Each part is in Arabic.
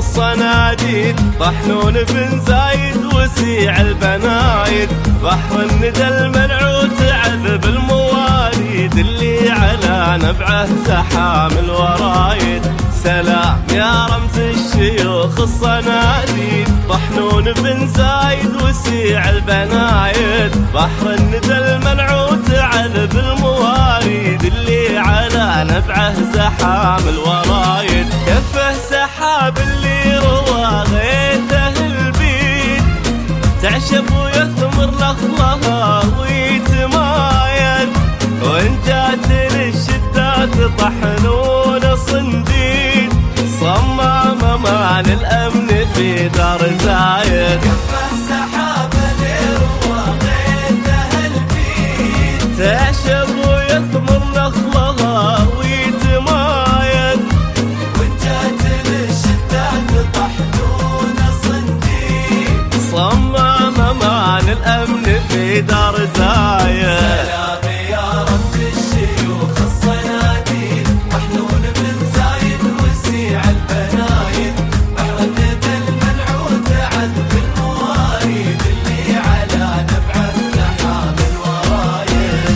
الصناديد، طحنون بن زايد وسيع البنايد، بحر الندى المنعوت عذب المواليد، اللي على نبعه زحام الورايد. سلام يا رمز الشيوخ الصناديد، طحنون بن زايد وسيع البنايد، بحر الندى المنعوت عذب المواليد، اللي على نبعه زحام الورايد. كفه سحاب اللي روى غيثه البيد، تعشب ويثمر لخلها ويتمايد، وان جات للشدات طحنون صنديد، صمام امان الامن في دار زايد. كفه سحاب اللي روى غيثه البيد، تعشب ويثمر لخلها ويتمايد، وان جات للشدات طحنون صنديد، صمام امان الامن في دار زايد. سلام يا رمز الشيوخ الصناديد، طحنون بن زايد وسيع البنايد، بحر الندى المنعوت عذب المواليد، اللي على نبعه زحام الورايد.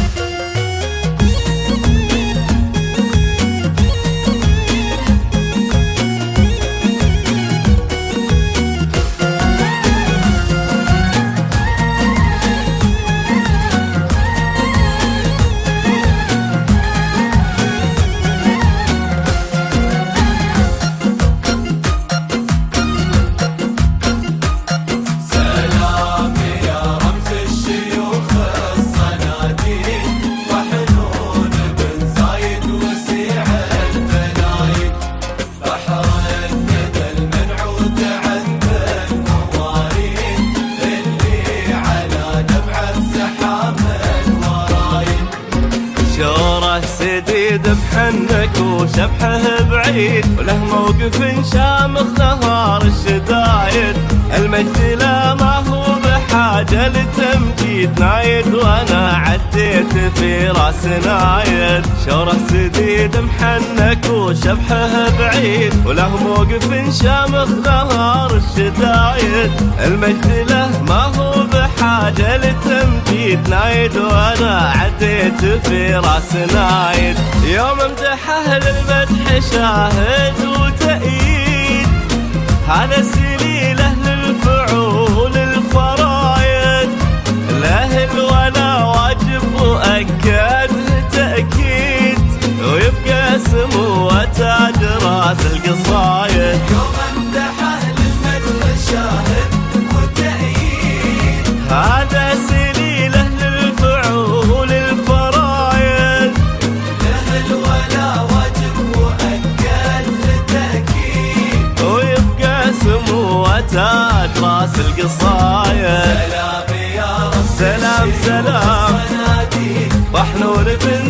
سلام يا رمز الشيوخ الصناديد، طحنون بن زايد وسيع البنايد، بحر الندى المنعوت عذب المواليد، اللي على نبعه زحام الورايد. شوره سديد بحنك وشبحه بعيد، وله موقف شامخ نهار الشدايد، المجد لا ما هو بحاجة لتمجيد نايد، وانا عديت في راس نايد. شوره سديد محنك وشبحه بعيد، وله موقف شامخ نهار الشدايد، المجد له ما هو بحاجة لتمجيد نايد، وانا عديت في راس نايد. يوم امدحه للمدح شاهد وتأييد، هذا سليله للفعول الفرايد، له الولا واجب وأكد تأكيد، ويبقى سمو وتاج راس القصايد. يوم امدحه للمدح شاهد وتأييد، هذا سليله للفعول الفرايد، له الولا واجب وأكد تأكيد، ويبقى سمو وتاج راس القصايد. سلام يا رمز سلام الشيوخ سلام الصناديد، طحنون بن